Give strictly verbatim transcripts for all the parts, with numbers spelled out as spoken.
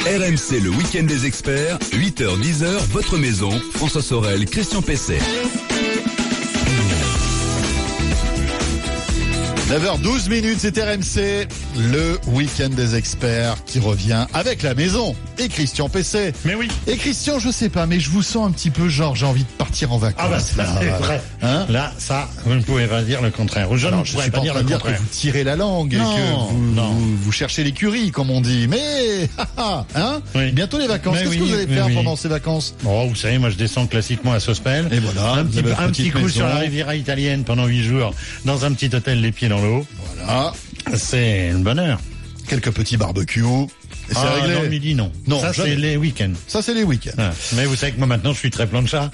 R M C, le week-end des experts, huit heures dix heures, votre maison, François Sorel, Christian Pesset. neuf heures douze minutes, c'est R M C, le week-end des experts qui revient avec la maison et Christian Pesset. Mais oui. Et Christian, je sais pas, mais je vous sens un petit peu genre j'ai envie de partir en vacances. Ah bah ça, là, c'est voilà. vrai. Hein Là, ça, vous ne pouvez pas dire le contraire. Je Alors, ne je pourrais suis pas pas en dire train le de dire que contraire. vous tirez la langue Non, et que vous, non. vous, vous cherchez l'écurie, comme on dit. Mais, hein, Oui. bientôt les vacances. Mais Qu'est-ce oui, que vous allez mais faire oui. pendant ces vacances? Bon, vous savez, moi je descends classiquement à Sospel. Et voilà, un vous petit, avez un une petit petite coup maison. sur la Riviera italienne pendant huit jours dans un petit hôtel les pieds dans l'eau. Voilà. C'est le bonheur. Quelques petits barbecues. Et c'est Ah, réglé. dans le midi, non. Non, ça jamais. c'est les week-ends. Ça, c'est les week-ends. Ah. Mais vous savez que moi maintenant je suis très plancha.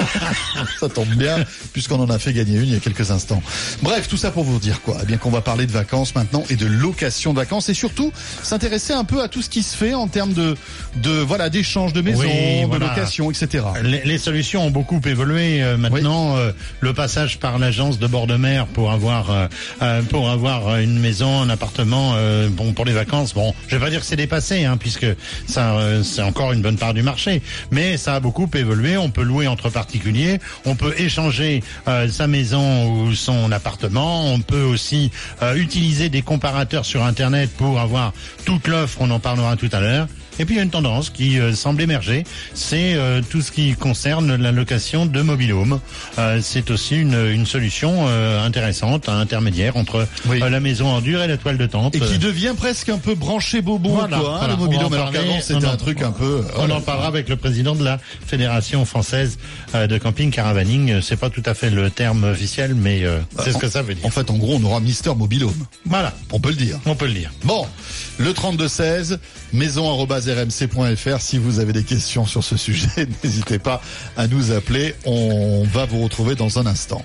Ça tombe bien, puisqu'on en a fait gagner une il y a quelques instants. Bref, tout ça pour vous dire quoi? Eh bien qu'on va parler de vacances maintenant et de location de vacances et surtout s'intéresser un peu à tout ce qui se fait en termes de, de voilà, d'échange de maisons, Oui, de voilà. location, et cetera. Les, les solutions ont beaucoup évolué. Euh, maintenant, euh, le passage par l'agence de bord de mer pour avoir euh, euh, pour avoir une maison, un appartement, euh, bon pour les vacances. Bon, je vais pas dire que c'est dépassé, hein, puisque ça euh, c'est encore une bonne part du marché. Mais ça a beaucoup évolué. On peut louer entre particuliers. On peut échanger euh, sa maison ou son appartement. On peut aussi euh, utiliser des comparateurs sur Internet pour avoir toute l'offre. On en parlera tout à l'heure. Et puis il y a une tendance qui euh, semble émerger, c'est euh, tout ce qui concerne la location de mobil-home. Euh, c'est aussi une, une solution euh, intéressante, intermédiaire entre Oui. euh, la maison en dur et la toile de tente. Et qui devient presque un peu branché bobo, Voilà, quoi, hein, voilà. le On mobil-home. va en Alors parler, qu'avant, c'était on en- un truc un peu... On oh en là parlera avec le président de la Fédération française euh, de camping caravaning. C'est pas tout à fait le terme officiel, mais euh, c'est ce que ça veut dire. En fait, en gros, on aura Mister Mobil-home. Voilà, On peut le dire. on peut le dire. Bon, le trente-deux seize, maison arobase r m c point f r. Si vous avez des questions sur ce sujet, n'hésitez pas à nous appeler. On va vous retrouver dans un instant.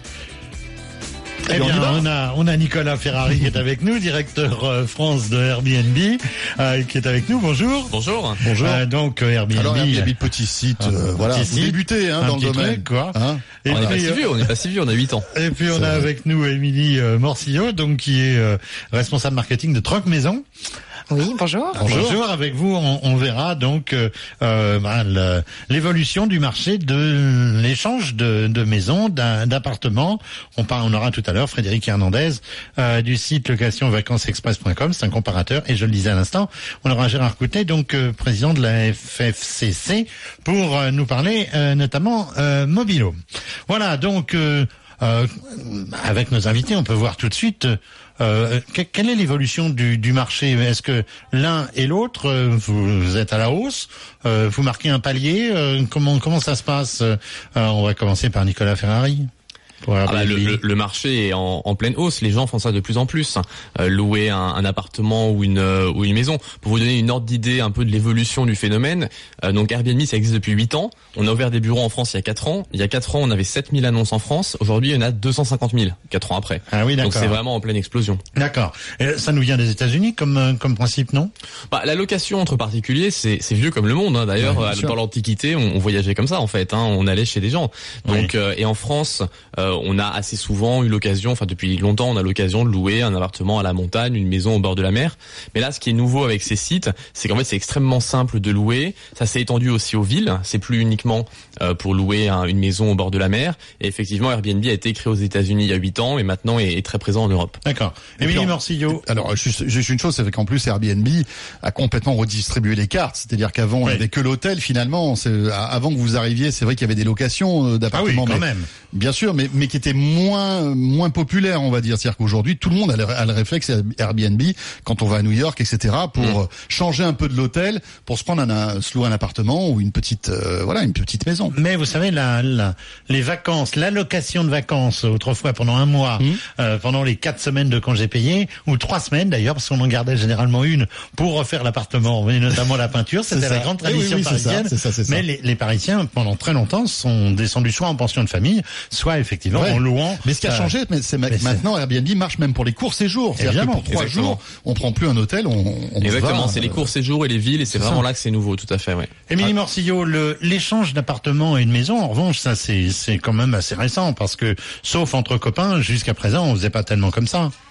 Eh bien, on y bien, va. on a, on a Nicolas Ferrari qui est avec nous, directeur euh, France de Airbnb, euh, qui est avec nous. Bonjour. Bonjour. Bonjour. Euh, donc euh, Airbnb. Alors, Airbnb, petit site, Un euh, petit voilà, vous site, débutez hein, un dans le petit domaine. truc, quoi. Hein Et On n'est pas puis, si euh, vieux, on n'est pas si vieux, on a huit ans. et puis on C'est a vrai. avec nous Émilie euh, Morcillo, donc qui est euh, responsable marketing de Troc Maison. Oui, bonjour. Bonjour. Avec vous, on, on verra donc euh, euh, bah, le- l'évolution du marché de l'échange de, de maisons, d'un- d'appartements. On, par- on aura tout à l'heure Frédéric Hernandez euh, du site location vacances express point com, c'est un comparateur. Et je le disais à l'instant, on aura Gérard Coutet, donc euh, président de la F F C C, pour euh, nous parler euh, notamment euh, Mobilo. Voilà, donc euh, euh, avec nos invités, on peut voir tout de suite. Euh, que- quelle est l'évolution du, du marché? Est-ce que l'un et l'autre, euh, vous, vous êtes à la hausse? Euh, vous marquez un palier? Euh, comment comment ça se passe? Euh, On va commencer par Nicolas Ferrari. Pour Ah bah, le, Airbnb. le- le marché est en, en pleine hausse. Les gens font ça de plus en plus. Euh, louer un, un appartement ou une euh, ou une maison. Pour vous donner une ordre d'idée un peu de l'évolution du phénomène, euh, donc Airbnb, ça existe depuis huit ans. On a ouvert des bureaux en France il y a quatre ans. Il y a quatre ans, on avait sept mille annonces en France. Aujourd'hui, il y en a deux cent cinquante mille, quatre ans après. Ah oui, Donc d'accord. c'est vraiment en pleine explosion. D'accord. Et ça nous vient des États-Unis comme euh, comme principe, non? Bah, la location entre particuliers, c'est c'est vieux comme le monde. Hein. D'ailleurs, Ouais, bien euh, sûr. dans l'Antiquité, on, on voyageait comme ça en fait. Hein. On allait chez des gens. Donc, Oui. euh, et en France, euh, on a assez souvent eu l'occasion, enfin depuis longtemps, on a l'occasion de louer un appartement à la montagne, une maison au bord de la mer. Mais là, ce qui est nouveau avec ces sites, c'est qu'en fait, c'est extrêmement simple de louer. Ça s'est étendu aussi aux villes. C'est plus uniquement euh, pour louer un- une maison au bord de la mer. Et effectivement, Airbnb a été créé aux États-Unis il y a huit ans et maintenant est, est très présent en Europe. D'accord. Et Émilie puis, Morcillo. Alors, juste, juste une chose, c'est qu'en plus, Airbnb a complètement redistribué les cartes. C'est-à-dire qu'avant, il Oui. n'y avait que l'hôtel, finalement. C'est- Avant que vous arriviez, c'est vrai qu'il y avait des locations euh, Ah oui, d'appartements. quand mais- même. Bien sûr, mais, mais qui étaient moins, moins populaires, on va dire. C'est-à-dire qu'aujourd'hui, tout le monde a le, a le réflexe Airbnb quand on va à New York, et cetera, pour Mm. euh, changer un peu de l'hôtel, pour se prendre un, un- se louer un appartement ou une petite, euh, voilà, une petite maison. Mais vous savez, la, la, les vacances, l'allocation de vacances, autrefois pendant un mois, Mmh. euh, pendant les quatre semaines de congés payés, ou trois semaines d'ailleurs, parce qu'on en gardait généralement une pour refaire l'appartement, et notamment la peinture, c'était C'est la ça. grande Oui, oui, tradition oui, c'est ça, parisienne. c'est ça, c'est ça. Mais les, les Parisiens, pendant très longtemps, sont descendus soit en pension de famille, soit effectivement Ouais. en louant. Mais ce qui a euh, changé, mais c'est ma- mais c'est- maintenant Airbnb marche même pour les courts séjours. C'est-à-dire que Évidemment, pour trois exactement. jours, on prend plus un hôtel, on, on Exactement, va, c'est les euh, courts séjours et les villes et c'est c'est vraiment ça. là que c'est nouveau, tout à fait, ouais. Émilie Morcillo, le, l'échange d'appartements et de maisons, en revanche, ça c'est, c'est quand même assez récent, parce que, sauf entre copains, jusqu'à présent, on faisait pas tellement comme ça.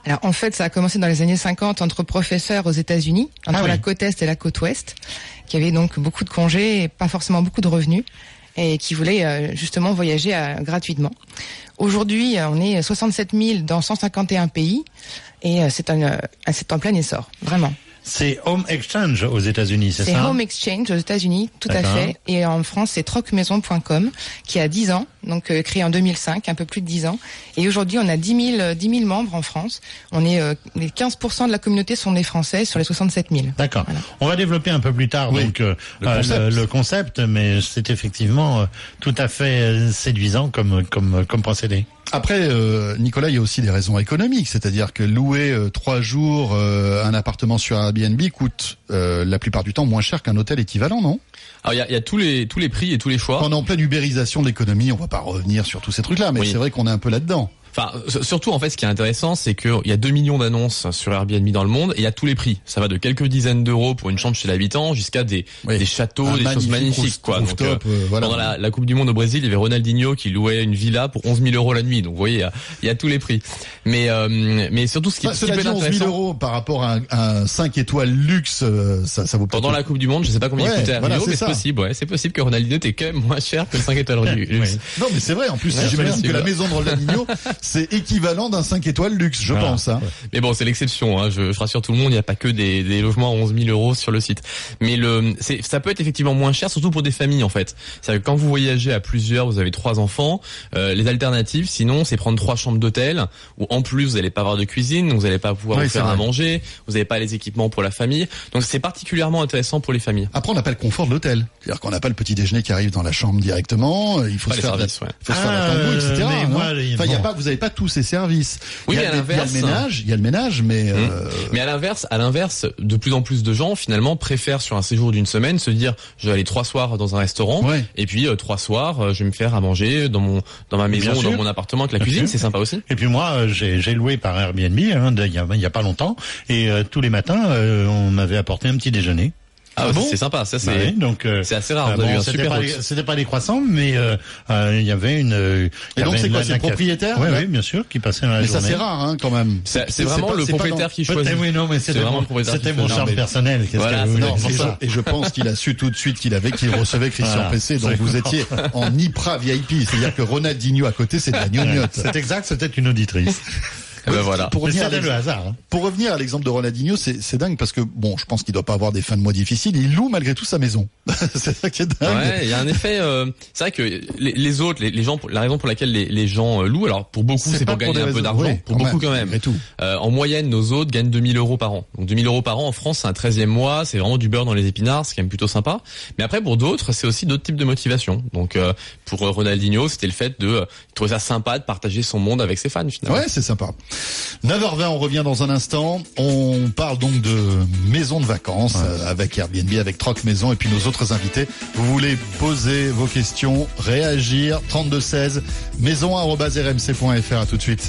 Alors en fait, ça a commencé dans les années cinquante entre professeurs aux États-Unis, entre Ah oui. la côte est et la côte ouest, qui avaient donc beaucoup de congés et pas forcément beaucoup de revenus, et qui voulaient euh, justement voyager euh, gratuitement. Aujourd'hui, on est soixante-sept mille dans cent cinquante et un pays, et euh, c'est un, euh, c'est en plein essor, vraiment. C'est Home Exchange aux États-Unis, c'est C'est ça? Home Exchange aux États-Unis, tout à D'accord. fait. Et en France, c'est troc maison point com, qui a dix ans, donc euh, créé en deux mille cinq, un peu plus de dix ans. Et aujourd'hui, on a dix mille membres en France. On est, euh, les quinze pour cent de la communauté sont des Français sur les soixante-sept mille. D'accord. Voilà. On va développer un peu plus tard Oui, donc euh, le euh, concept. le, le concept, mais c'est effectivement euh, tout à fait euh, séduisant comme comme comme procédé. Après, euh, Nicolas, il y a aussi des raisons économiques, c'est-à-dire que louer euh, trois jours euh, un appartement sur Airbnb coûte euh, la plupart du temps moins cher qu'un hôtel équivalent, non? Alors il y a, il y a tous les tous les prix et tous les choix. Quand on est en pleine ubérisation de l'économie, on va pas revenir sur tous ces trucs-là, mais Oui. c'est vrai qu'on est un peu là-dedans. Enfin, surtout en fait, ce qui est intéressant, c'est qu'il y a deux millions d'annonces sur Airbnb dans le monde et il y a tous les prix. Ça va de quelques dizaines d'euros pour une chambre chez l'habitant jusqu'à des Oui. des châteaux, Un des choses magnifique magnifiques, quoi. Donc, rooftop, euh, voilà. pendant la, la Coupe du Monde au Brésil, il y avait Ronaldinho qui louait une villa pour onze mille euros la nuit. Donc, vous voyez, il y a, il y a tous les prix. Mais euh, mais surtout, ce qui, Enfin, ce qui cela peut dit, être onze mille intéressant. euros par rapport à un, un cinq étoiles luxe, euh, ça, ça vaut pas. Pendant la Coupe du Monde, je sais pas combien Ouais, il coûtait à voilà, Rio, c'est mais ça. c'est possible. Ouais, c'est possible que Ronaldinho était quand même moins cher que le cinq étoiles du luxe. Non, mais c'est vrai. En plus, Ouais, j'imagine c'est que la vrai. maison de Ronaldinho, c'est équivalent d'un cinq étoiles luxe, je Voilà. pense. Hein. Mais bon, c'est l'exception. Hein. Je, je rassure tout le monde, il n'y a pas que des, des logements à onze mille euros sur le site. Mais le, c'est, ça peut être effectivement moins cher, surtout pour des familles en fait. C'est-à-dire que quand vous voyagez à plusieurs, vous avez trois enfants, euh, les alternatives, sinon, c'est prendre trois chambres d'hôtel où en plus vous n'allez pas avoir de cuisine, donc vous n'allez pas pouvoir Oui, vous c'est faire à vrai. manger, vous n'avez pas les équipements pour la famille. Donc c'est particulièrement intéressant pour les familles. Après, on n'a pas le confort de l'hôtel. C'est-à-dire qu'on n'a pas le petit déjeuner qui arrive dans la chambre directement. euh, Il faut Pas se les faire, services, ouais. il faut se faire la Ah, tambouille, et cetera. mais non moi, les- enfin, il y a bon. pas, vous n'avez pas tous ces services. Oui, il y mais a, à le- il y a l'inverse- le ménage, il y a le ménage, mais euh, Mais à l'inverse, à l'inverse, de plus en plus de gens finalement préfèrent sur un séjour d'une semaine se dire je vais aller trois soirs dans un restaurant Ouais. et puis euh, trois soirs euh, je vais me faire à manger dans mon dans ma maison Bien ou dans sûr. mon appartement avec la Bien cuisine, sûr. c'est sympa aussi. Et puis moi, euh, j'ai j'ai loué par Airbnb hein, de- il y a il y a pas longtemps et euh, tous les matins euh, on m'avait apporté un petit déjeuner. Ah, Ah bon c'est sympa, ça c'est Ouais, donc euh, c'est assez rare. euh, Vous avez bon, eu un c'était super pas hôte. les, c'était pas les croissants, mais euh, euh, il y avait une. euh, il y Et donc, avait c'est quoi, la- c'est la le propriétaire, Oui, là oui, bien sûr, qui passait dans la mais ça journée. c'est rare hein, quand même. C'est c'est vraiment pas- le c'est pas propriétaire dans- qui Peut-être, choisit. oui, non, mais c'était vraiment mon, le propriétaire c'était qui mon choisit. charme Non, mais- personnel. Qu'est-ce Voilà, que vous c'est- voulez Non, que et je je, dise et je pense qu'il a su tout de suite qu'il avait, qu'il recevait Christian Voilà, Pessé, donc vous étiez en Ipra V I P, c'est-à-dire que Ronaldinho à côté, c'est de la gnognotte. C'est exact, c'était une auditrice. Eh ben voilà. Pour Mais revenir, à c'était le l'exemple- hasard. hein. pour revenir à l'exemple de Ronaldinho, c'est c'est dingue parce que bon, je pense qu'il doit pas avoir des fins de mois difficiles. Il loue malgré tout sa maison. C'est ça qui est dingue. Ouais, il y a un effet. Euh, c'est vrai que les, les autres, les, les gens, la raison pour laquelle les, les gens euh, louent, alors pour beaucoup, c'est pas pour gagner des un peu raisons- d'argent. oui, pour beaucoup quand même. malgré tout. Euh, en moyenne, nos autres gagnent deux mille euros par an. Donc deux mille euros par an en France, c'est un treizième mois, c'est vraiment du beurre dans les épinards, c'est quand même plutôt sympa. Mais après, pour d'autres, c'est aussi d'autres types de motivation. Donc euh, pour euh, Ronaldinho, c'était le fait de euh, trouver ça sympa de partager son monde avec ses fans finalement. Ouais, c'est sympa. neuf heures vingt, on revient dans un instant. On parle donc de maisons de vacances euh, avec Airbnb, avec Troc Maison et puis nos autres invités. Vous voulez poser vos questions, réagir, trente-deux seize, maison arobase r m c point f r. À tout de suite.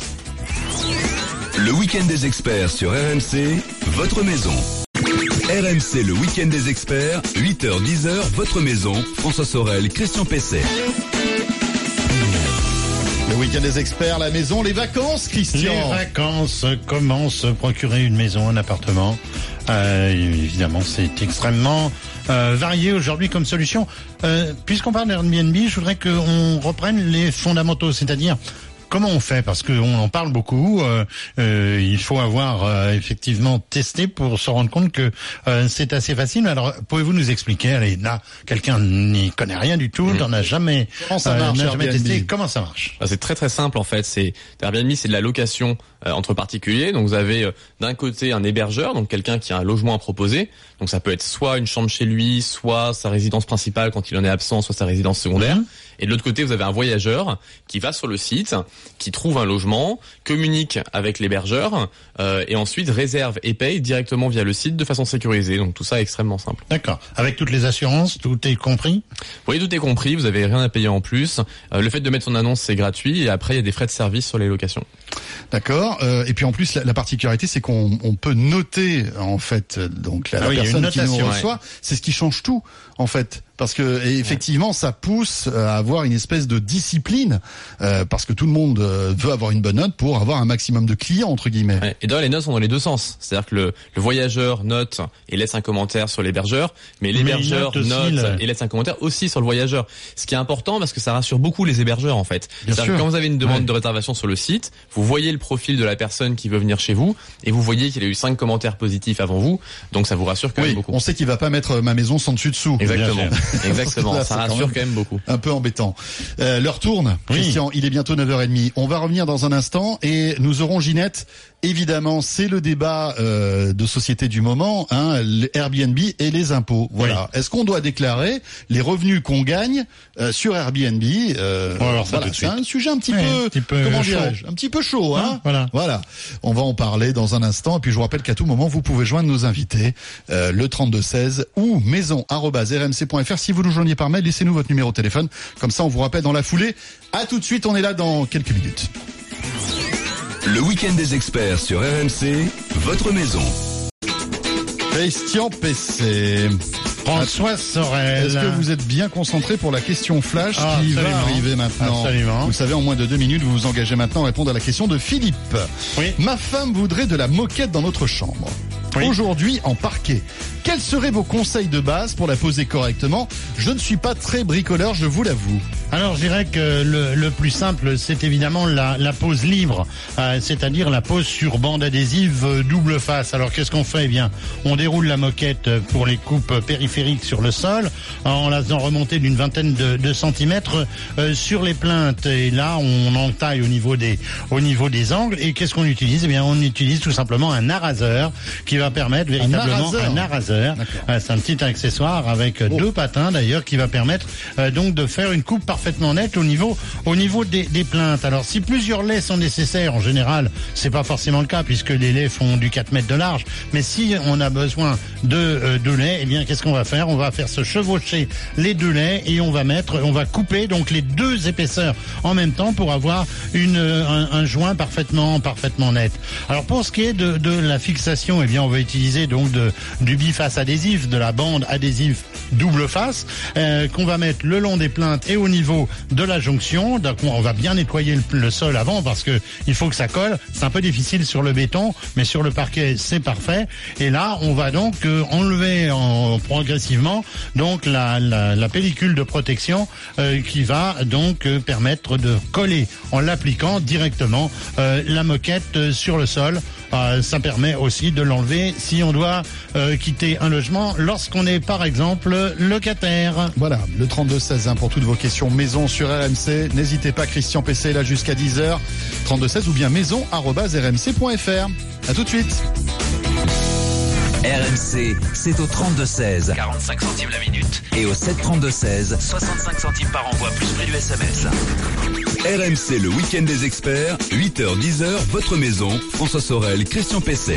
Le week-end des experts sur R M C, votre maison. R M C, le week-end des experts, huit heures dix heures, votre maison. François Sorel, Christian Pesset. Le week-end des experts, la maison, les vacances, Les Christian. vacances, comment se procurer une maison, un appartement. Euh, évidemment, c'est extrêmement euh, varié aujourd'hui comme solution. Euh, puisqu'on parle d'Airbnb, je voudrais qu'on reprenne les fondamentaux, c'est-à-dire comment on fait, parce qu'on en parle beaucoup. Euh, euh, il faut avoir euh, effectivement testé pour se rendre compte que euh, c'est assez facile. Alors, pouvez-vous nous expliquer? Allez, là, quelqu'un n'y connaît rien du tout, n'en a jamais, Comment ça marche, n'a jamais Airbnb? testé. Comment ça marche? Ah, c'est très très simple en fait. C'est Airbnb, c'est de la location euh, entre particuliers. Donc vous avez euh, d'un côté un hébergeur, donc quelqu'un qui a un logement à proposer. Donc ça peut être soit une chambre chez lui, soit sa résidence principale quand il en est absent, soit sa résidence secondaire. Mmh. Et de l'autre côté, vous avez un voyageur qui va sur le site, qui trouve un logement, communique avec l'hébergeur euh, et ensuite réserve et paye directement via le site de façon sécurisée. Donc tout ça est extrêmement simple. D'accord. Avec toutes les assurances, tout est compris? Vous voyez, tout est compris, vous avez rien à payer en plus. Euh, le fait de mettre son annonce, c'est gratuit et après, il y a des frais de service sur les locations. D'accord. Euh, et puis en plus, la, la particularité, c'est qu'on on peut noter en fait donc la, Ah la oui, il y a une personne qui nous notation, reçoit. C'est ce qui change tout en fait. parce que et effectivement, ça pousse à avoir une espèce de discipline, euh, parce que tout le monde euh, veut avoir une bonne note pour avoir un maximum de clients entre guillemets. Ouais. Et d'ailleurs, les notes sont dans les deux sens. C'est-à-dire que le, le voyageur note et laisse un commentaire sur l'hébergeur, mais l'hébergeur Mais il note note, aussi le... et laisse un commentaire aussi sur le voyageur. Ce qui est important parce que ça rassure beaucoup les hébergeurs en fait. Bien C'est-à-dire sûr. que quand vous avez une demande Ouais. de réservation sur le site, vous voyez le profil de la personne qui veut venir chez vous et vous voyez qu'il a eu cinq commentaires positifs avant vous, donc ça vous rassure quand Oui, même beaucoup. on sait qu'il va pas mettre ma maison sans dessus dessous. Exactement, exactement. Là, Ça c'est quand rassure même quand même beaucoup. Un peu embêtant. Euh, l'heure tourne. Oui. Christian, il est bientôt neuf heures trente. On va revenir dans un instant et nous aurons Ginette. Évidemment, c'est le débat euh, de société du moment, hein, les Airbnb et les impôts. Voilà. Est-ce qu'on doit déclarer les revenus qu'on gagne euh, sur Airbnb euh, On va voir ça voilà, tout de c'est suite. un sujet un petit Ouais, peu, un petit peu comment chaud. dirais-je, un petit peu chaud, hein. Hein, voilà. Voilà. On va en parler dans un instant. Et puis je vous rappelle qu'à tout moment, vous pouvez joindre nos invités, euh, le trente-deux seize ou maison arobase r m c point f r. Si vous nous joignez par mail, laissez-nous votre numéro de téléphone. Comme ça, on vous rappelle dans la foulée. À tout de suite, on est là dans quelques minutes. Le week-end des experts sur R M C, votre maison. Christian P C. François Sorel. Est-ce que vous êtes bien concentré pour la question flash Ah, qui va absolument. arriver maintenant? Absolument. Vous le savez, en moins de deux minutes, vous vous engagez maintenant à répondre à la question de Philippe. Oui. Ma femme voudrait de la moquette dans notre chambre. Oui. Aujourd'hui, en parquet. Quels seraient vos conseils de base pour la poser correctement? Je ne suis pas très bricoleur, je vous l'avoue. Alors, je dirais que le, le plus simple, c'est évidemment la, la pose libre, euh, c'est-à-dire la pose sur bande adhésive euh, double face. Alors, qu'est-ce qu'on fait? Eh bien, on déroule la moquette pour les coupes périphériques sur le sol, en la faisant remonter d'une vingtaine de, de centimètres euh, sur les plaintes. Et là, on entaille au niveau des, au niveau des angles. Et qu'est-ce qu'on utilise? Eh bien, on utilise tout simplement un araseur qui va permettre véritablement araseur. un araseur. Euh, c'est un petit accessoire avec euh, Oh. deux patins d'ailleurs qui va permettre euh, donc de faire une coupe parfaitement nette au niveau au niveau des, des plaintes. Alors si plusieurs laits sont nécessaires, en général c'est pas forcément le cas puisque les laits font du quatre mètres de large, mais si on a besoin de euh, deux laits, eh bien qu'est-ce qu'on va faire? On va faire se chevaucher les deux laits et on va mettre on va couper donc les deux épaisseurs en même temps pour avoir une euh, un, un joint parfaitement parfaitement net. Alors pour ce qui est de, de la fixation, eh bien on va utiliser donc de, du biface adhésif, de la bande adhésive double face euh, qu'on va mettre le long des plaintes et au niveau de la jonction. Donc on va bien nettoyer le, le sol avant parce que il faut que ça colle. C'est un peu difficile sur le béton, mais sur le parquet c'est parfait. Et là on va donc euh, enlever en, progressivement donc la, la, la pellicule de protection euh, qui va donc euh, permettre de coller en l'appliquant directement euh, la moquette euh, sur le sol. Euh, ça permet aussi de l'enlever si on doit euh, quitter un logement lorsqu'on est par exemple locataire. Voilà, le trente-deux seize hein, pour toutes vos questions maison sur R M C. N'hésitez pas, Christian P C est là jusqu'à dix heures. trente-deux seize ou bien maison arobase r m c point f r. À tout de suite. R M C, c'est au trente-deux seize, quarante-cinq centimes la minute. Et au sept trente-deux seize, soixante-cinq centimes par envoi, plus prix du S M S. R M C, le week-end des experts, huit heures dix heures, votre maison, François Sorel, Christian P C.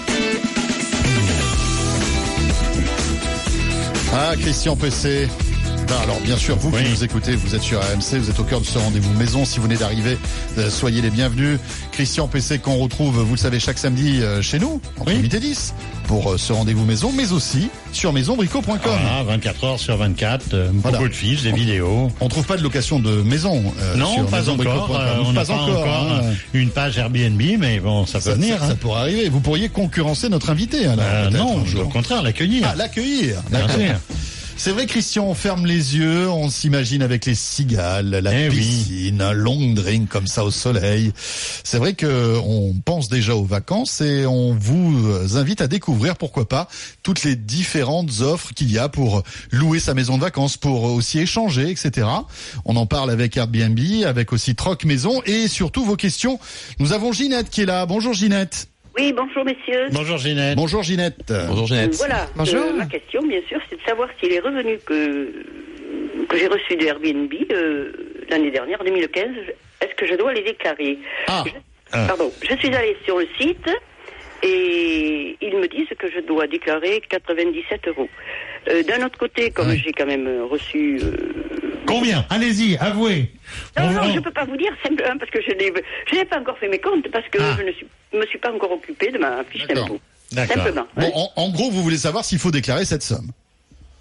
Ah, Christian P C. Ben alors bien sûr, vous Oui. qui nous écoutez, vous êtes sur R M C, vous êtes au cœur de ce rendez-vous maison. Si vous venez d'arriver, euh, soyez les bienvenus. Christian P C qu'on retrouve, vous le savez, chaque samedi euh, chez nous, entre Oui. huit et dix, pour euh, ce rendez-vous maison, mais aussi sur maison brico point com. Voilà, vingt-quatre heures sur vingt-quatre, euh, Voilà. beaucoup de fiches, des vidéos. On trouve pas de location de maison euh, Non, sur pas maison brico encore. point com. euh, on n'a pas pas encore. encore hein. euh, une page Airbnb, mais bon, ça peut Ça, venir. ça, ça hein. pourrait arriver. Vous pourriez concurrencer notre invité. Alors, Euh, peut-être, non, un jour. au contraire, l'accueillir. Ah, l'accueillir. Bien D'accord. sûr. C'est vrai, Christian, on ferme les yeux, on s'imagine avec les cigales, la Eh oui. piscine, un long drink comme ça au soleil. C'est vrai que on pense déjà aux vacances et on vous invite à découvrir, pourquoi pas, toutes les différentes offres qu'il y a pour louer sa maison de vacances, pour aussi échanger, et cetera. On en parle avec Airbnb, avec aussi Troc Maison et surtout vos questions. Nous avons Ginette qui est là. Bonjour Ginette. Oui, bonjour messieurs. Bonjour Ginette. Bonjour Ginette. Bonjour Ginette. Voilà, Bonjour. Euh, ma question bien sûr, c'est de savoir si les revenus que, que j'ai reçus de Airbnb euh, l'année dernière, en deux mille quinze, est-ce que je dois les déclarer? Ah. Je- Ah. Pardon, je suis allée sur le site et ils me disent que je dois déclarer quatre-vingt-dix-sept euros. Euh, d'un autre côté, comme Ouais. j'ai quand même reçu... euh, Combien? Allez-y, avouez. Non, On- non, on- je ne peux pas vous dire, simplement parce que je n'ai, je n'ai pas encore fait mes comptes, parce que Ah. je ne suis, me suis pas encore occupée de ma fiche D'accord. d'impôt. D'accord. Simplement. Bon, hein. en, en gros, vous voulez savoir s'il faut déclarer cette somme.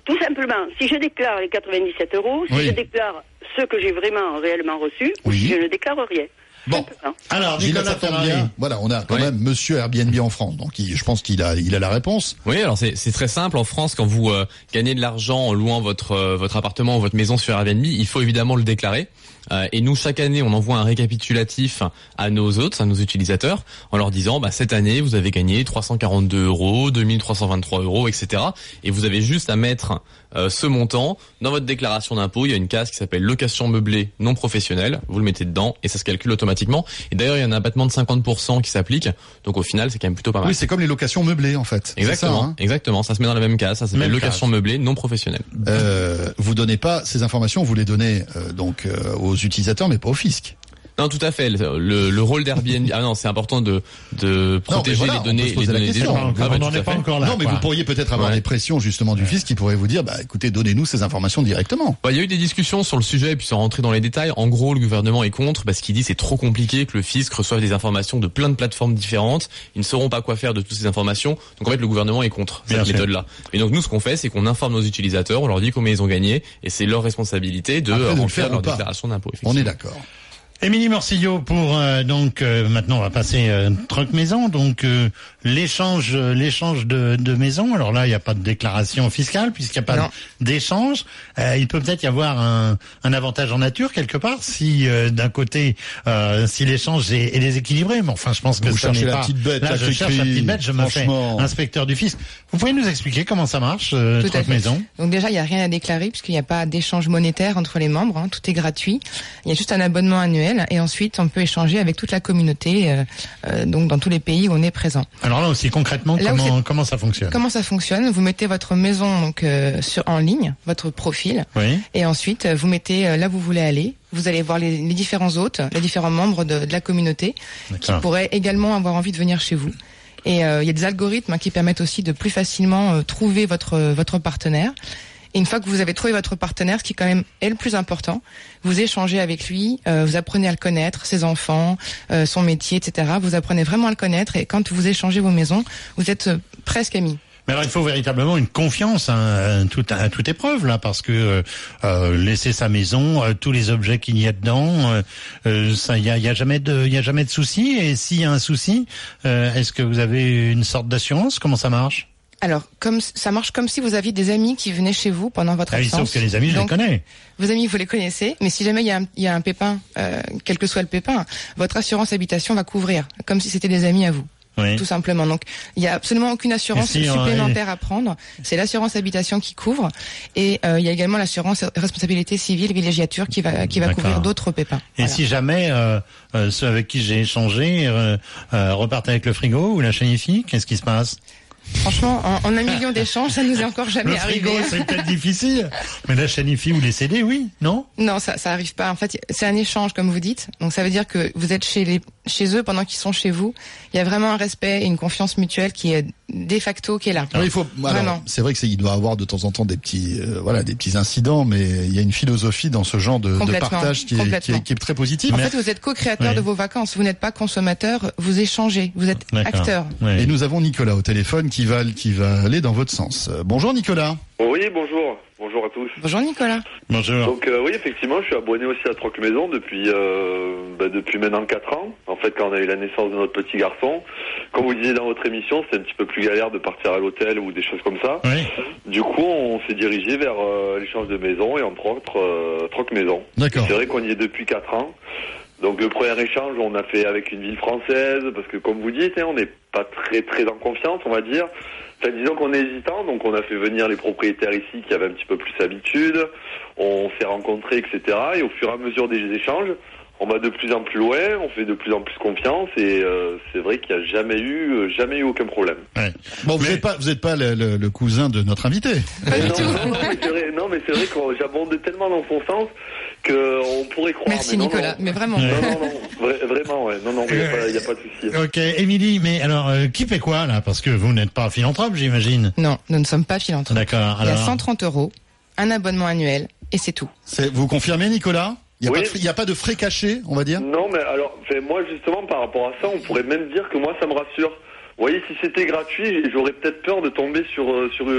tout simplement, si je déclare les quatre-vingt-dix-sept euros, si Oui. je déclare ce que j'ai vraiment réellement reçu, Oui. ou si je ne déclare rien. Bon. Simplement. Alors, Gilles, Nicolas ça tombe Ferrari. bien. Voilà, on a quand Ouais. même Monsieur Airbnb en France, donc il- je pense qu'il a, il a la réponse. Oui, alors c'est c'est très simple en France quand vous euh, gagnez de l'argent en louant votre euh, votre appartement ou votre maison sur Airbnb, il faut évidemment le déclarer. Euh, et nous chaque année, on envoie un récapitulatif à nos hôtes, à nos utilisateurs, en leur disant bah cette année vous avez gagné trois cent quarante-deux euros, deux mille trois cent vingt-trois euros, et cetera. Et vous avez juste à mettre euh, ce montant dans votre déclaration d'impôt. Il y a une case qui s'appelle location meublée non professionnelle. Vous le mettez dedans et ça se calcule automatiquement. Et d'ailleurs, il y a un abattement de cinquante pour cent qui s'applique. Donc au final, c'est quand même plutôt pas mal. Oui, c'est comme les locations meublées en fait. C'est Exactement, ça, hein. exactement. Ça se met dans la même case. Ça s'appelle Même location case. meublée non professionnelle. Euh, vous donnez pas ces informations, vous les donnez euh, donc euh, aux utilisateurs, mais pas au fisc. Non, tout à fait. Le, le, le rôle d'Airbnb. Ah non, c'est important de de protéger voilà, les on données, peut se les poser la données des question. gens. On Ah bah, n'en tout est à pas fait. encore là. non, mais quoi. vous pourriez peut-être avoir Ouais. des pressions justement du fisc qui pourraient vous dire, bah écoutez, donnez-nous ces informations directement. Bah, il y a eu des discussions sur le sujet et puis sans rentrer dans les détails. En gros, le gouvernement est contre parce qu'il dit c'est trop compliqué que le fisc reçoive des informations de plein de plateformes différentes. Ils ne sauront pas quoi faire de toutes ces informations. Donc en fait, le gouvernement est contre Bien cette sûr. méthode-là. Et donc nous, ce qu'on fait, c'est qu'on informe nos utilisateurs, on leur dit combien ils ont gagné et c'est leur responsabilité de Après, de le remplir faire ou leur pas. déclaration d'impôt. On est effectivement. d'accord. Émilie Morcillo pour euh, donc euh, maintenant on va passer euh, troc maison donc euh, l'échange euh, l'échange de, de maison. Alors là il n'y a pas de déclaration fiscale puisqu'il n'y a pas Non. d'échange. Euh, il peut peut-être y avoir un, un avantage en nature quelque part si euh, d'un côté euh, si l'échange est, est déséquilibré. Mais enfin je pense que Vous ça cherchez n'est la pas. petite bête, là la je cherche la cri-cri. petite bête. Je me fais Franchement. inspecteur du fisc. Vous pouvez nous expliquer comment ça marche euh, Tout à troc fait. maison? Donc déjà, il n'y a rien à déclarer puisqu'il n'y a pas d'échange monétaire entre les membres. Hein, tout est gratuit. Il y a juste un abonnement annuel et ensuite on peut échanger avec toute la communauté, euh, euh, donc dans tous les pays où on est présent. Alors là aussi concrètement Là où comment c'est- comment ça fonctionne? Comment ça fonctionne? Vous mettez votre maison donc euh, sur en ligne, votre profil, Oui. et ensuite euh, vous mettez euh, là où vous voulez aller. Vous allez voir les, les différents hôtes, les différents membres de, de la communauté qui D'accord. pourraient également avoir envie de venir chez vous. Et euh, il y a des algorithmes hein, qui permettent aussi de plus facilement euh, trouver votre votre partenaire. Et une fois que vous avez trouvé votre partenaire, ce qui quand même est le plus important, vous échangez avec lui, euh, vous apprenez à le connaître, ses enfants, euh, son métier, et cetera. Vous apprenez vraiment à le connaître et quand vous échangez vos maisons, vous êtes euh, presque amis. Mais alors il faut véritablement une confiance hein, à, toute, à toute épreuve là, parce que euh, euh, laisser sa maison, euh, tous les objets qu'il y a dedans, euh, euh, ça, il y a, y a jamais de, il y a jamais de souci. Et s'il y a un souci, euh, est-ce que vous avez une sorte d'assurance? Comment ça marche? Alors, comme ça marche comme si vous aviez des amis qui venaient chez vous pendant votre Ah oui, absence. sauf que les amis, je Donc, les connais. Vos amis, vous les connaissez, mais si jamais il y a un, il y a un pépin, euh, quel que soit le pépin, votre assurance habitation va couvrir, comme si c'était des amis à vous. Oui. Tout simplement. Donc, il y a absolument aucune assurance Et si, supplémentaire à prendre. C'est l'assurance habitation qui couvre, et euh, il y a également l'assurance responsabilité civile villégiature qui va qui va D'accord. couvrir d'autres pépins. Et Voilà. si jamais euh, euh, ceux avec qui j'ai échangé euh, euh, repartent avec le frigo ou la chaîne IFI, qu'est-ce qui se passe? Franchement, en, en un million d'échanges, ça nous est encore jamais Le frigo, arrivé. c'est peut-être difficile, mais la chaîne IFI ou les C D, oui, non? Non, ça, ça arrive pas. En fait, c'est un échange, comme vous dites. Donc, ça veut dire que vous êtes chez les, chez eux pendant qu'ils sont chez vous. Il y a vraiment un respect et une confiance mutuelle qui est de facto qui est là. Alors, il faut. Alors, Vraiment. c'est vrai que c'est, il doit avoir de temps en temps des petits, euh, voilà, des petits incidents, mais il y a une philosophie dans ce genre de, de Complètement, partage qui est, qui, complètement. est, qui est très positive. En fait, vous êtes co-créateur Oui. de vos vacances. Vous n'êtes pas consommateur. Vous échangez. Vous êtes D'accord. acteur. Ouais. Et nous avons Nicolas au téléphone qui va, qui va aller dans votre sens. Euh, bonjour Nicolas. Oui, bonjour. Bonjour à tous. Bonjour Nicolas. Bonjour. Donc euh, oui, effectivement, je suis abonné aussi à Troc Maison depuis euh, bah, depuis maintenant quatre ans. En fait, quand on a eu la naissance de notre petit garçon, comme vous disiez dans votre émission, c'est un petit peu plus galère de partir à l'hôtel ou des choses comme ça. Oui. Du coup, on s'est dirigé vers euh, l'échange de maison et entre autres euh, Troc Maison. D'accord. C'est vrai qu'on y est depuis quatre ans. Donc le premier échange, on a fait avec une ville française, parce que comme vous dites, hein, on n'est pas très très en confiance, on va dire. Enfin, disons qu'on est hésitant, donc on a fait venir les propriétaires ici qui avaient un petit peu plus l'habitude. On s'est rencontrés, et cetera. Et au fur et à mesure des échanges, on va de plus en plus loin, on fait de plus en plus confiance, et euh, c'est vrai qu'il n'y a jamais eu, euh, jamais eu aucun problème. Ouais. Bon, vous Mais- n'êtes pas, vous êtes pas le, le, le cousin de notre invité. Pas du non, tout. non, non, mais c'est vrai, non, mais c'est vrai que j'abonde tellement dans son sens qu'on pourrait croire. Merci mais non, Nicolas. non. Mais vraiment. Non, non, non, vra- vraiment, ouais. Non, non, il n'y a, pas- y a pas de souci. Ok, Émilie, mais alors euh, qui paie quoi là? Parce que vous n'êtes pas philanthrope, j'imagine. Non, nous ne sommes pas philanthropes. D'accord. Il y a Alors, cent trente euros, un abonnement annuel, et c'est tout. C'est, vous confirmez Nicolas? Il n'y a, Oui. pas de frais- il y a pas de frais cachés, on va dire? Non, mais alors, enfin, moi, justement, par rapport à ça, on pourrait même dire que moi, ça me rassure. Vous voyez, si c'était gratuit, j'aurais peut-être peur de tomber sur, euh, sur, euh,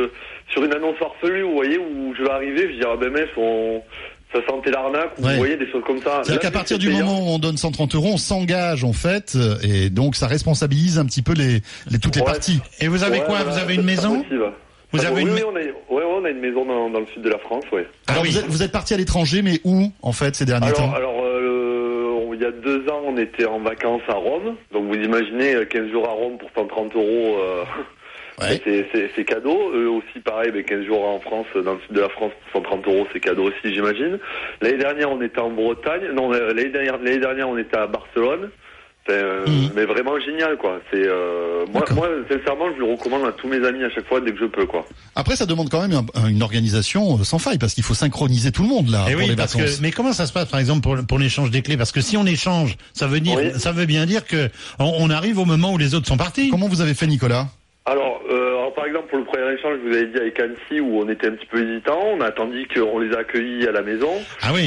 sur une annonce farfelue, vous voyez, où je vais arriver, je dis ah ben mince, on ça sentait l'arnaque, ou Ouais. vous voyez, des choses comme ça. C'est-à-dire Là, qu'à partir c'est du payant. moment où on donne cent trente euros, on s'engage en fait, euh, et donc ça responsabilise un petit peu les, les toutes les Ouais. parties. Et vous avez Ouais, quoi voilà, Vous avez c'est une pas maison possible. Vous Ah avez bon, une oui, ma- oui, on a, ouais, ouais, on a une maison dans, dans le sud de la France, ouais. Ah Alors oui. vous, êtes, vous êtes parti à l'étranger, mais où en fait ces derniers temps? Alors, alors euh, il y a deux ans, on était en vacances à Rome. Donc vous imaginez euh, quinze jours à Rome pour cent trente euros, euh, Ouais. c'est, c'est, c'est cadeau. Eux aussi, pareil, mais quinze jours en France, dans le sud de la France, pour cent trente euros, c'est cadeau aussi, j'imagine. L'année dernière, on était en Bretagne. Non, euh, l'année dernière, l'année dernière, on était à Barcelone. C'est, euh, Mhm. Mais vraiment génial, quoi. C'est euh, moi, D'accord. moi, sincèrement, je le recommande à tous mes amis à chaque fois dès que je peux, quoi. Après, ça demande quand même un- une organisation euh, sans faille, parce qu'il faut synchroniser tout le monde là Eh pour oui, les parce vacances. que, mais comment ça se passe, par exemple, pour, pour l'échange des clés? Parce que si on échange, ça veut dire, Oui. ça veut bien dire que on, on arrive au moment où les autres sont partis. Comment vous avez fait, Nicolas? Alors, euh, alors, par exemple, pour le premier échange, je vous avais dit avec Annecy, où on était un petit peu hésitant, on a attendu qu'on les a accueillis à la maison. Ah oui.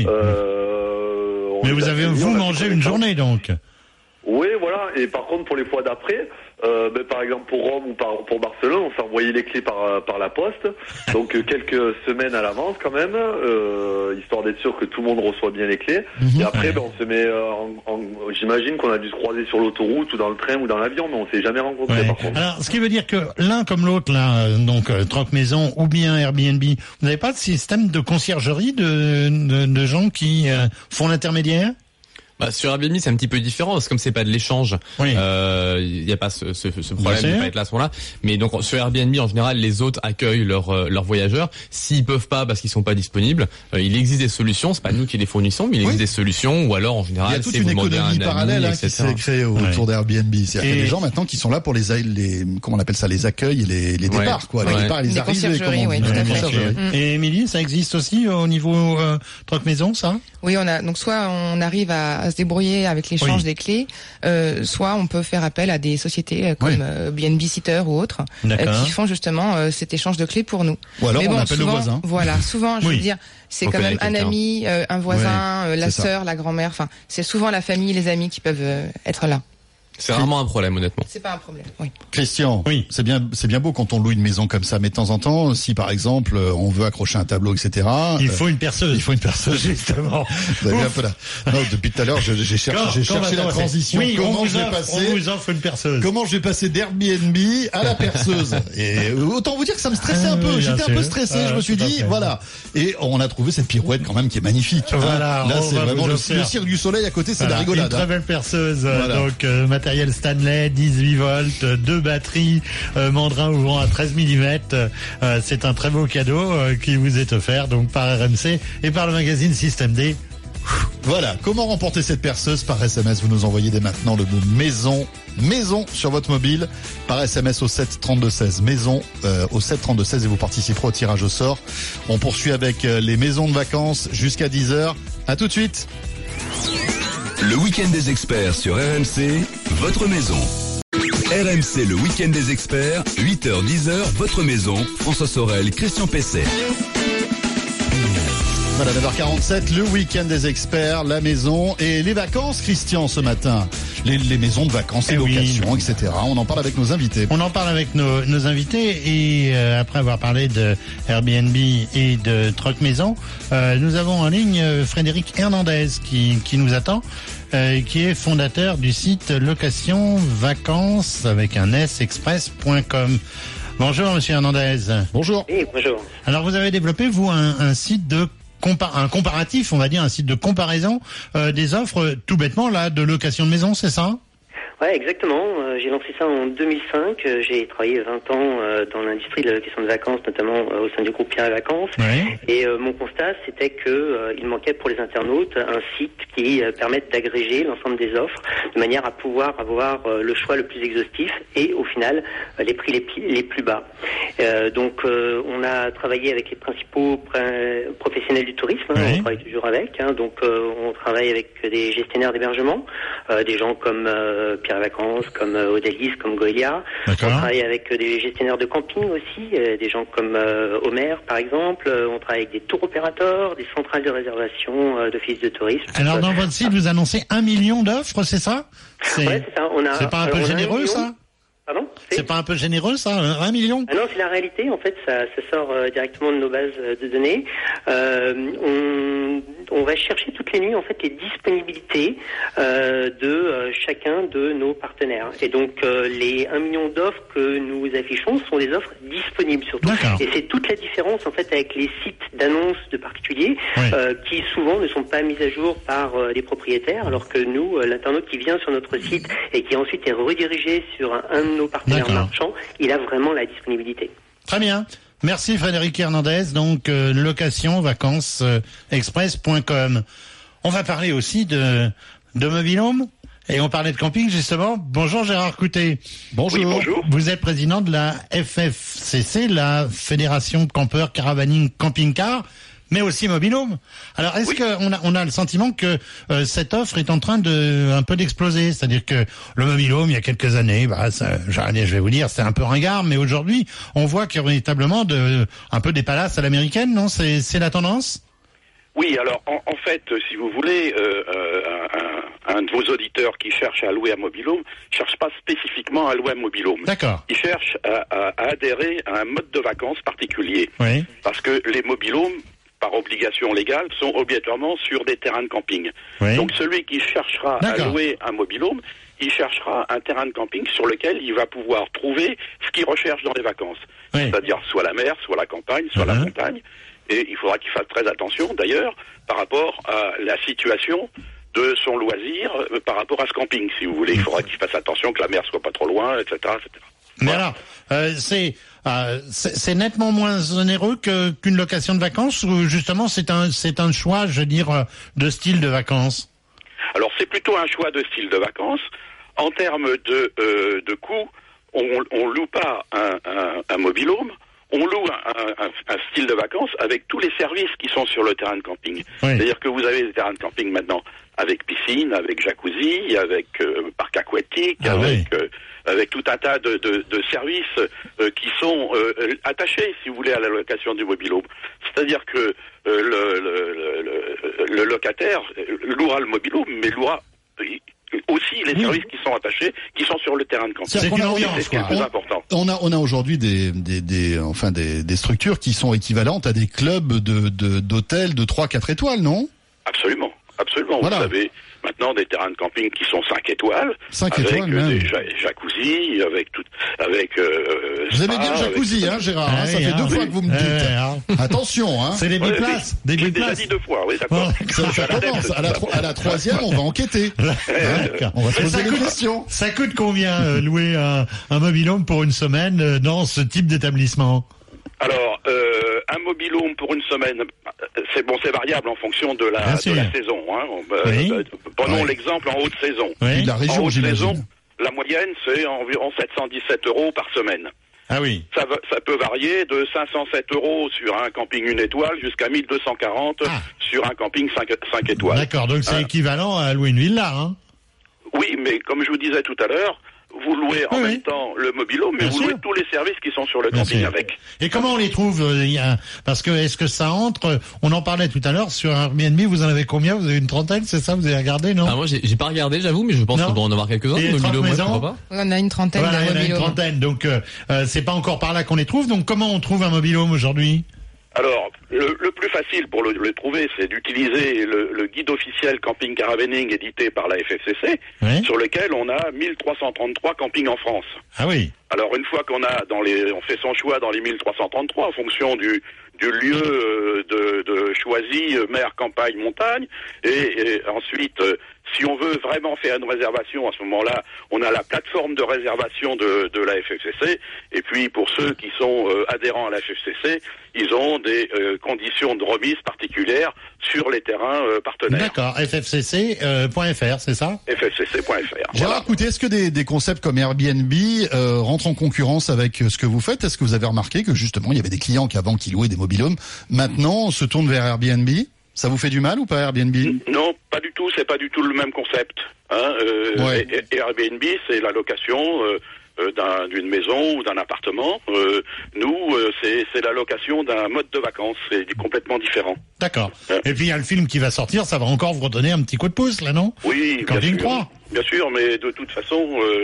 Euh, on mais les vous a avez accueillis, vous on a mangé fait une connaissance. journée donc. Oui, voilà. Et par contre, pour les fois d'après, euh, ben, par exemple pour Rome ou par, pour Barcelone, on s'est envoyé les clés par, par la poste. Donc euh, quelques semaines à l'avance quand même, euh, histoire d'être sûr que tout le monde reçoit bien les clés. Mhm. Et après, Ouais. ben, on se met, euh, en, en- j'imagine qu'on a dû se croiser sur l'autoroute ou dans le train ou dans l'avion, mais on s'est jamais rencontrés Ouais. par contre. Alors, ce qui veut dire que l'un comme l'autre, là, euh, donc euh, Troc Maison ou bien Airbnb, vous n'avez pas de système de conciergerie de, de, de gens qui euh, font l'intermédiaire? Bah, sur Airbnb, c'est un petit peu différent parce que comme c'est pas de l'échange, Oui. euh, il n'y a pas ce, ce, ce Bien problème de sûr. pas être là à ce moment-là. Mais donc sur Airbnb, en général, les hôtes accueillent leurs euh, leurs voyageurs. S'ils peuvent pas parce qu'ils sont pas disponibles, euh, il existe des solutions. C'est pas nous qui les fournissons, mais il existe Oui. des solutions. Ou alors en Il y général, a toute c'est une vous demandez à un économie ami, parallèle hein, et qui cetera. s'est créée autour Ouais. d'Airbnb. C'est-à-dire qu'il y a Et- des gens maintenant qui sont là pour les, les comment on appelle ça, les accueils et les, les Ouais. départs, quoi. Les Ouais. départs et les Des arrivées. conciergeries, comme on oui, dit. tout à Les fait. conciergeries. Mm. Et Émilie, ça existe aussi au niveau euh, Troc Maison, ça? Oui, on a donc soit on arrive à, à se débrouiller avec l'échange Oui. des clés, euh, soit on peut faire appel à des sociétés euh, comme Oui. euh, B N B Sitter ou autres euh, D'accord. qui font justement euh, cet échange de clés pour nous. Ou alors Mais on bon, appelle le souvent, voisin. Voilà, souvent, je Oui. veux dire, c'est On quand connaît même un quelqu'un. ami, euh, un voisin, Ouais, euh, la c'est ça. sœur, la grand-mère. Enfin, c'est souvent la famille, les amis qui peuvent euh, être là. C'est rarement un problème, honnêtement. C'est pas un problème. Oui. Christian, Oui. c'est bien, c'est bien beau quand on loue une maison comme ça, mais de temps en temps, si par exemple euh, on veut accrocher un tableau, et cetera. Il euh, faut une perceuse. il faut une perceuse. Justement. Vous avez vu un Ouf. peu là. Non, depuis tout à l'heure, je- j'ai cherché, Quand- j'ai quand cherché la maintenant, c'est- transition. Oui, on comment vous, je vais offre, passer on vous offre une perceuse. Comment je vais passer d'Airbnb à la perceuse. Et euh, autant vous dire que ça me stressait Ah un peu. oui, bien J'étais un peu sûr. stressé. Ah, je me suis tout à dit, fait. voilà. Et on a trouvé cette pirouette quand même qui est magnifique. hein. Voilà, Là, on c'est va vraiment vous le, offrir. le cirque du soleil à côté, c'est de la Voilà, rigolade. Une très hein. belle perceuse, euh, Voilà. donc euh, matériel Stanley, dix-huit volts, euh, deux batteries, euh, mandrin ouvrant à treize millimètres. Euh, c'est un très beau cadeau euh, qui vous est offert donc par R M C et par le magazine Système D. Voilà. Comment remporter cette perceuse par S M S? Vous nous envoyez dès maintenant le mot maison, maison sur votre mobile par S M S au sept trente-deux seize. Maison euh, au sept trente-deux seize et vous participerez au tirage au sort. On poursuit avec euh, les maisons de vacances jusqu'à dix heures. À tout de suite. Le week-end des experts sur R M C, votre maison. R M C, le week-end des experts, huit heures dix heures, votre maison. François Sorel, Christian Pesset. Voilà, neuf heures quarante-sept, le week-end des experts, la maison et les vacances, Christian, ce matin. Les, les maisons de vacances, les Eh oui. locations, et cetera. On en parle avec nos invités. On en parle avec nos, nos invités et euh, après avoir parlé de Airbnb et de Troc Maison, euh, nous avons en ligne euh, Frédéric Hernandez qui, qui nous attend, euh, qui est fondateur du site location vacances avec un s express point com. Bonjour Monsieur Hernandez. Bonjour. Oui, bonjour. Alors vous avez développé vous un, un site de compa- un comparatif, on va dire un site de comparaison euh, des offres tout bêtement là de location de maison, c'est ça? Ouais, exactement. Euh, j'ai lancé ça en deux mille cinq. Euh, j'ai travaillé vingt ans euh, dans l'industrie de la location de vacances, notamment euh, au sein du groupe Pierre et Vacances. Oui. Et euh, mon constat, c'était que euh, il manquait pour les internautes un site qui euh, permette d'agréger l'ensemble des offres de manière à pouvoir avoir euh, le choix le plus exhaustif et au final euh, les prix les, pli- les plus bas. Euh, donc, euh, on a travaillé avec les principaux pr- professionnels du tourisme. Hein, Oui. On travaille toujours avec. Hein, donc, euh, on travaille avec des gestionnaires d'hébergement, euh, des gens comme euh, Pierre et Vacances, comme euh, Odélis, comme Goelia. On D'accord. travaille avec euh, des gestionnaires de camping aussi, euh, des gens comme euh, Homer par exemple. Euh, on travaille avec des tours opérateurs, des centrales de réservation euh, d'offices de tourisme. Alors Euh, dans votre site vous annoncez un million d'offres, c'est ça? C'est Ouais, c'est ça. On a, c'est pas un alors, peu on a généreux million. ça? Pardon? C'est pas un peu généreux, ça, un million? Ah non, c'est la réalité. En fait, ça, ça sort euh, directement de nos bases de données. Euh, on, on va chercher toutes les nuits, en fait, les disponibilités euh, de euh, chacun de nos partenaires. Et donc, euh, les un million d'offres que nous affichons sont des offres disponibles, surtout. D'accord. Et c'est toute la différence, en fait, avec les sites d'annonces de particuliers, Oui. euh, qui souvent ne sont pas mis à jour par euh, les propriétaires, alors que nous, euh, l'internaute qui vient sur notre site et qui ensuite est redirigé sur un, un de nos partenaires D'accord. marchands, il a vraiment la disponibilité. Très bien. Merci Frédéric Hernandez, donc euh, location vacances euh, express point com. On va parler aussi de, de mobil-home et on parlait de camping justement. Bonjour Gérard Coutet. Bonjour. Oui, bonjour. Vous êtes président de la F F C C, la Fédération Campeur Caravaning Camping Car, mais aussi mobil-home. Alors, est-ce Oui. qu'on a, on a le sentiment que euh, cette offre est en train de un peu d'exploser? C'est-à-dire que le mobil-home, il y a quelques années, bah, ça, je vais vous dire, c'était un peu ringard, mais aujourd'hui, on voit qu'il y a véritablement de, un peu des palaces à l'américaine, non? C'est, c'est la tendance? Oui, alors en, en fait, si vous voulez, euh, euh, un, un de vos auditeurs qui cherche à louer un mobil-home cherche pas spécifiquement à louer un mobil-home. D'accord. Il cherche à, à, à adhérer à un mode de vacances particulier. Oui. Parce que les mobil-homes, par obligation légale, sont obligatoirement sur des terrains de camping. Oui. Donc celui qui cherchera à D'accord. louer un mobil-home, il cherchera un terrain de camping sur lequel il va pouvoir trouver ce qu'il recherche dans les vacances. Oui. C'est-à-dire soit la mer, soit la campagne, soit la Mhm. montagne. Et il faudra qu'il fasse très attention, d'ailleurs, par rapport à la situation de son loisir, euh, par rapport à ce camping, si vous voulez. Il faudra qu'il fasse attention que la mer soit pas trop loin, et cetera, et cetera. Mais Voilà. alors, euh, c'est, euh, c'est c'est nettement moins onéreux que, qu'une location de vacances ou justement c'est un, c'est un choix, je veux dire, euh, de style de vacances? Alors c'est plutôt un choix de style de vacances. En termes de, euh, de coût, on, on loue pas un, un, un mobil-home, on loue un, un, un style de vacances avec tous les services qui sont sur le terrain de camping. Oui. C'est-à-dire que vous avez des terrains de camping maintenant avec piscine, avec jacuzzi, avec euh, parc aquatique, Ah avec oui. euh, avec tout un tas de, de, de services euh, qui sont euh, attachés, si vous voulez, à la location du mobil-home. C'est-à-dire que euh, le, le, le, le, le locataire louera le mobil-home, mais louera aussi les Oui. services qui sont attachés, qui sont sur le terrain de camping. C'est-à-dire qu'on une a- ambiance, C'est ce qui est le quoi. plus important. On a, on a aujourd'hui des, des, des, enfin des, des structures qui sont équivalentes à des clubs de, de, d'hôtels de trois, quatre étoiles, non? Absolument, absolument. Voilà. Vous avez maintenant des terrains de camping qui sont cinq étoiles, Cinq avec étoiles, euh, même. des ja- jacuzzi, avec tout, avec. Euh, Vous aimez spa, bien le jacuzzi, avec- hein, Gérard, hein, Ah ça oui, fait hein, deux oui. fois que vous me Ouais, dites. ouais, hein. Attention, hein. C'est des Ouais, biplaces, oui. des J'ai déjà biplaces. dit deux fois, oui, d'accord. Bon, Ça, ça commence. À la, tro- à la troisième, on va enquêter. Hein, D'accord. on va se Mais poser ça des coûte- questions. Ça coûte combien euh, louer un, un mobil-home pour une semaine euh, dans ce type d'établissement? Alors, euh, un mobil-home pour une semaine, euh, c'est bon, c'est variable en fonction de la, Bien de sûr. la saison. Hein. On- euh, Oui. euh, Prenons Ouais. l'exemple en haute saison. Et Oui. de la En région, haute saison, j'imagine. la moyenne, c'est environ sept cent dix-sept euros par semaine. Ah oui. Ça, va- ça peut varier de cinq cent sept euros sur un camping une étoile jusqu'à mille deux cent quarante Ah. sur un camping cinq étoiles. D'accord, donc c'est Ah. équivalent à louer une villa, hein? Oui, mais comme je vous disais tout à l'heure, vous louez en Oui, oui. même temps le mobilo, mais Bien vous sûr. louez tous les services qui sont sur le Bien camping sûr. avec. Et comment on les trouve euh, il y a- Parce que est-ce que ça entre On en parlait tout à l'heure sur Airbnb. Vous en avez combien? Vous avez une trentaine, c'est ça? Vous avez regardé, non? Ah, moi, j'ai j'ai pas regardé, j'avoue, mais je pense Non. qu'on doit en avoir quelques-uns. Et Nos trente mobilos, moi, maisons. pourquoi pas. On a une trentaine Voilà, il y de en a une mobil-homes. trentaine. Donc euh, euh, c'est pas encore par là qu'on les trouve. Donc comment on trouve un mobil-home aujourd'hui? Alors, le, le plus facile pour le, le trouver, c'est d'utiliser le, le guide officiel camping caravaning édité par la F F C C, Oui. sur lequel on a mille trois cent trente-trois campings en France. Ah oui. Alors, une fois qu'on a dans les, on fait son choix dans les mille trois cent trente-trois en fonction du, du lieu euh, de, de choisi, euh, mer, campagne, montagne, et, et ensuite, euh, si on veut vraiment faire une réservation, à ce moment-là, on a la plateforme de réservation de, de la F F C C, et puis pour ceux qui sont euh, adhérents à la F F C C, ils ont des euh, conditions de remise particulières sur les terrains euh, partenaires. D'accord. F F C C point F R, c'est ça? F F C C point F R. Gérard, écoutez, est-ce que des, des concepts comme Airbnb euh, rentrent en concurrence avec euh, ce que vous faites? Est-ce que vous avez remarqué que justement il y avait des clients qui avant qui louaient des mobil-homes, maintenant on se tourne vers Airbnb? Ça vous fait du mal ou pas Airbnb? Non, pas du tout. C'est pas du tout le même concept. Hein. Euh, Ouais. et- et Airbnb, c'est la location euh, euh, d'un- d'une maison ou d'un appartement. Euh, nous, euh, c'est c'est la location d'un mode de vacances. C'est complètement différent. D'accord. Ouais. Et puis il y a le film qui va sortir, ça va encore vous redonner un petit coup de pouce, là, non? Oui, bien Camping sûr. trois. Bien sûr, mais de toute façon, euh,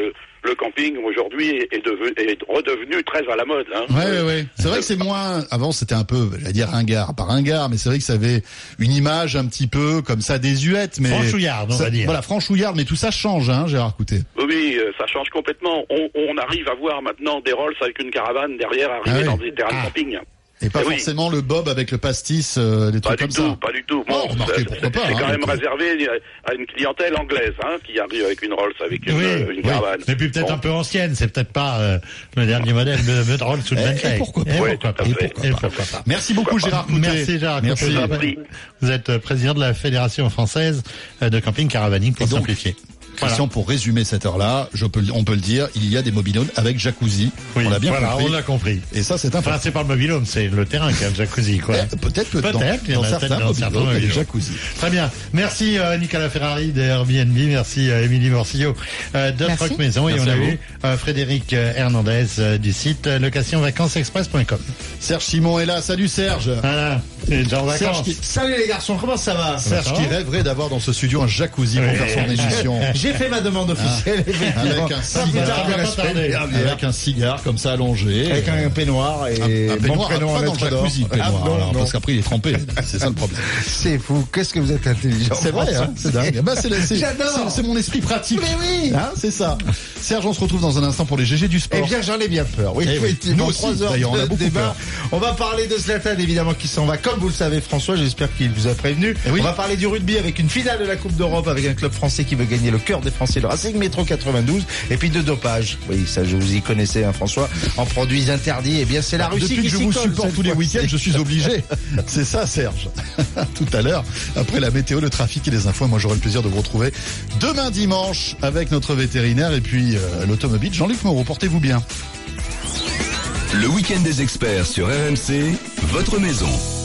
le camping aujourd'hui est, est, devenu, est redevenu très à la mode. Hein. Ouais, ouais, ouais. C'est vrai que c'est moins. Avant, c'était un peu, j'allais dire ringard, pas ringard, mais c'est vrai que ça avait une image un petit peu comme ça désuète, mais franchouillarde, on ça, va dire. Voilà, franchouillarde, mais tout ça change, hein, Gérard Coutet. Oui, ça change complètement. On, on arrive à voir maintenant des Rolls avec une caravane derrière arriver ah oui. dans des terrains ah. de camping. Et pas Et forcément oui. le bob avec le pastis, euh, des trucs pas comme du ça. Tout, pas du tout. Bon, oh, remarquez, pourquoi pas. C'est hein, quand même donc... réservé à une clientèle anglaise, hein, qui arrive avec une Rolls, avec une, oui, euh, une caravane. Oui. Et puis peut-être bon. un peu ancienne, c'est peut-être pas euh, le dernier modèle de, de Rolls ou de Bentley. Et pourquoi pas. Et ouais, pourquoi pas. Et pourquoi, et pourquoi pas. Merci beaucoup, Gérard Coutet. Merci, Gérard Merci. Coutet. Vous êtes président de la Fédération française de camping caravaning, pour donc, simplifier. Christian, voilà. Pour résumer cette heure-là, je peux, on peut le dire, il y a des mobilhomes avec jacuzzi. Oui, on l'a bien voilà, compris. on l'a compris. Et ça, c'est important. Enfin, c'est pas le mobilhome, c'est le terrain qui a le jacuzzi, quoi. Eh, peut-être que peut-être, dans, il y en dans a certains dans certains mobilhomes, il y a des mobilhomes. jacuzzi. Très bien. Merci euh, Nicolas Ferrari de Airbnb, merci euh, Émilie Morcillo euh, de Troc Maison, et merci on a eu euh, Frédéric euh, Hernandez euh, du site euh, location vacances express point com. Serge Simon est là. Salut Serge. Voilà. C'est déjà en vacances. Qui... Salut les garçons, comment ça va? Serge ça qui va rêverait d'avoir dans ce studio un jacuzzi pour oui. faire son émission. J'ai fait ma demande officielle. Ah, avec un cigare, avec un cigare comme ça allongé. Avec un peignoir et un, un peignoir, bon prénom pas dans le jacuzzi, le peignoir, ah, non, alors, non. parce qu'après il est trempé. C'est ça le problème. C'est fou. Qu'est-ce que vous êtes intelligent. C'est vrai, hein, c'est dingue. Bah, c'est, c'est, J'adore. C'est, c'est mon esprit pratique. Mais oui. Hein, c'est ça. Serge, on se retrouve dans un instant pour les G G du sport. Eh bien, j'en ai bien peur. Oui, eh effectivement. Nous aussi, trois heures d'ailleurs, on a de beaucoup débat. peur. On va parler de Zlatan, évidemment, qui s'en va. Comme vous le savez, François, j'espère qu'il vous a prévenu. Eh oui. On va parler du rugby avec une finale de la Coupe d'Europe avec un club français qui veut gagner le cœur des Français, le Racing Métro quatre-vingt-douze. Et puis de dopage. Oui, ça, je vous y connaissais, hein, François. En produits interdits, eh bien, c'est la Russie Depuis qui que je s'y vous colle, supporte cette tous les fois-ci. week-ends, je suis obligé. C'est ça, Serge. Tout à l'heure, après la météo, le trafic et les infos, moi j'aurai le plaisir de vous retrouver demain dimanche avec notre vétérinaire et puis euh, l'automobile. Jean-Luc Moreau, portez-vous bien. Le week-end des experts sur R M C, votre maison.